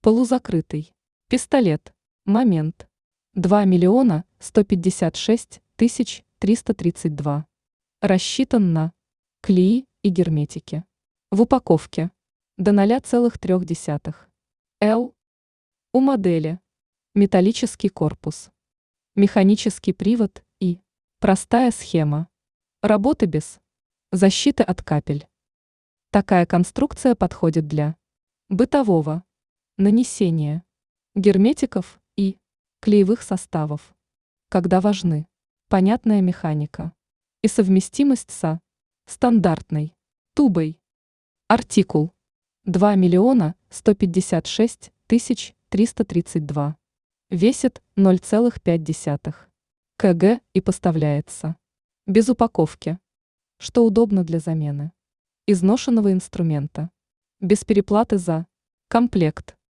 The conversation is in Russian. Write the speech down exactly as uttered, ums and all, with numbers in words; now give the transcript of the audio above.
Полузакрытый. Пистолет. Момент. два миллиона сто пятьдесят шесть тысяч триста тридцать два. Рассчитан на клеи и герметики. В упаковке до ноль целых три десятых. Л. У модели металлический корпус, механический привод и простая схема. Работы без защиты от капель. Такая конструкция подходит для бытового нанесения герметиков и клеевых составов, когда важны понятная механика и совместимость со стандартной тубой. Артикул два миллиона сто пятьдесят шесть тысяч триста тридцать два. Весит ноль целых пять десятых килограмма и поставляется без упаковки, что удобно для замены изношенного инструмента, без переплаты за комплект.